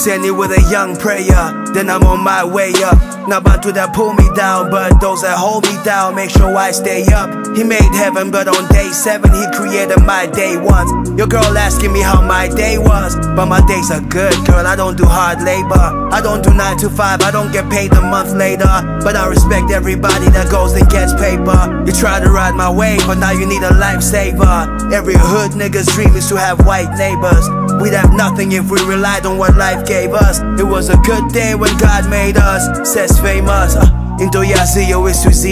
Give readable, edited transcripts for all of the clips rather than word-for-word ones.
send it with a young prayer, then I'm on my way up. Not about to that pull me down, but those that hold me down make sure I stay up. He made heaven, but on day 7 he created my day once. Your girl asking me how my day was, but my days are good, girl. I don't do hard labor, I don't do 9 to 5, I don't get paid a month later. But I respect everybody that goes and gets paper. You try to ride my wave, but now you need a lifesaver. Every hood nigga's dream is to have white neighbors. We'd have nothing if we relied on what life gave us. It was a good day when God made us, says famous. Into ya see you is to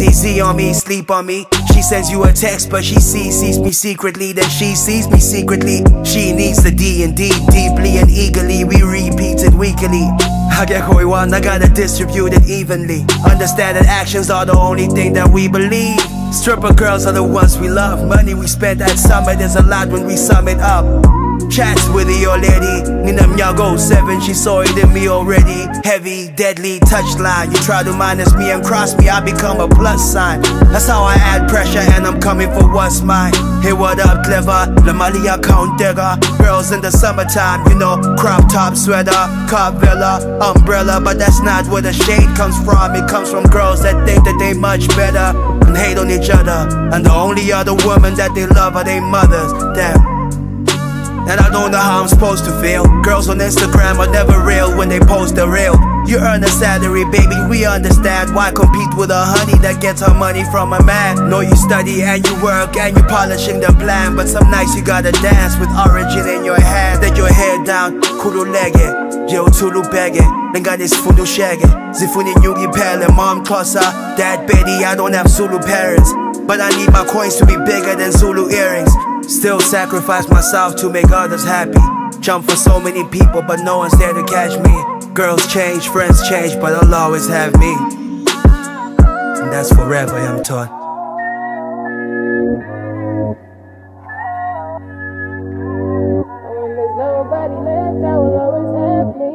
Z on me, sleep on me. She sends you a text, but she sees me secretly. Then she sees me secretly. She needs the D&D deeply and eagerly. We repeat it weekly. I get what we want, I gotta distribute it evenly. Understand that actions are the only thing that we believe. Stripper girls are the ones we love. Money we spend at summer, there's a lot when we sum it up. Chats with the old lady, Ninam Yago 7, she saw it in me already. Heavy, deadly touchline. You try to minus me and cross me, I become a plus sign. That's how I add pressure and I'm coming for what's mine. Hey, what up, clever? La Malia Count Digger. Girls in the summertime, you know, crop top sweater, Carvella, umbrella. But that's not where the shade comes from. It comes from girls that think that they much better and hate on each other. And the only other women that they love are their mothers. Damn. And I don't know how I'm supposed to feel. Girls on Instagram are never real when they post the real. You earn a salary, baby, we understand. Why compete with a honey that gets her money from a man? No, you study and you work and you polishing the plan. But some nights you gotta dance with origin in your hand. Let your head down, kululege, je utulubege. Lenganis fundu shege, zifuni nyugi pele. Mom closer, dad Betty, I don't have Zulu parents, but I need my coins to be bigger than Zulu earrings. Still sacrifice myself to make others happy. Jump for so many people, but no one's there to catch me. Girls change, friends change, but I'll always have me. And that's forever, I'm taught. When there's nobody left, I will always have me.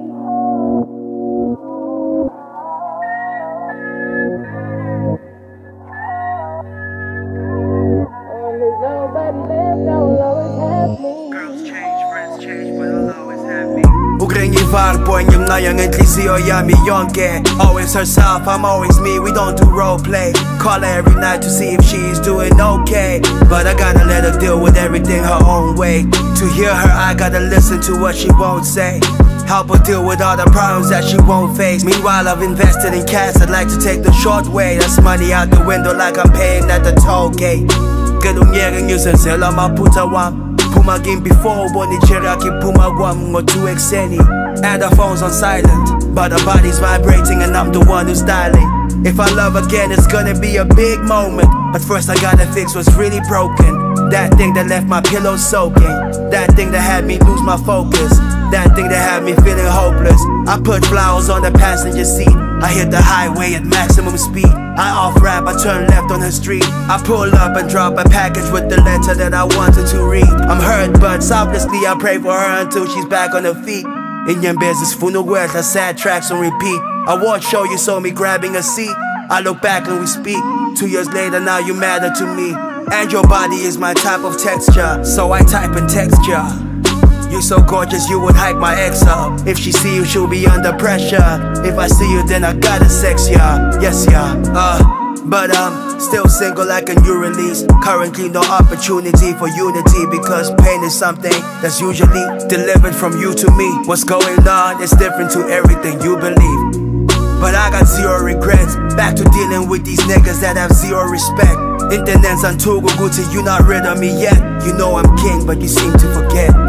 When there's nobody left, I will always have me. Girls change, friends change, but I'll always have me. Ugrengi varpo en yung ngayang entlisiyo yami yonke. Always herself, I'm always me, we don't do role play. Call her every night to see if she's doing okay, but I gotta let her deal with everything her own way. To hear her, I gotta listen to what she won't say. Help her deal with all the problems that she won't face. Meanwhile, I've invested in cash, I'd like to take the short way. That's money out the window like I'm paying at the toll gate. Gelungiyeke ngiyosenzela amaphutha wami. Puma game before, boni cheraki puma guam ngo 2 exeni. And the phone's on silent, but the body's vibrating and I'm the one who's dialing. If I love again, it's gonna be a big moment. But first I gotta fix what's really broken. That thing that left my pillow soaking. That thing that had me lose my focus. That thing that had me feeling hopeless. I put flowers on the passenger seat. I hit the highway at maximum speed. I off-ramp, I turn left on the street. I pull up and drop a package with the letter that I wanted to read. I'm hurt, but selflessly I pray for her until she's back on her feet. In your business, funugueta, sad tracks on repeat. I watch show you saw me grabbing a seat. I look back and we speak. 2 years later, now you matter to me. And your body is my type of texture, so I type and text ya. You so gorgeous, you would hype my ex up. If she see you, she'll be under pressure. If I see you, then I gotta sex ya. Yes, ya. But I'm still single like a new release. Currently no opportunity for unity, because pain is something that's usually delivered from you to me. What's going on is different to everything you believe. But I got zero regrets. Back to dealing with these niggas that have zero respect. Internet's on Togo Gucci, you not rid of me yet. You know I'm king, but you seem to forget.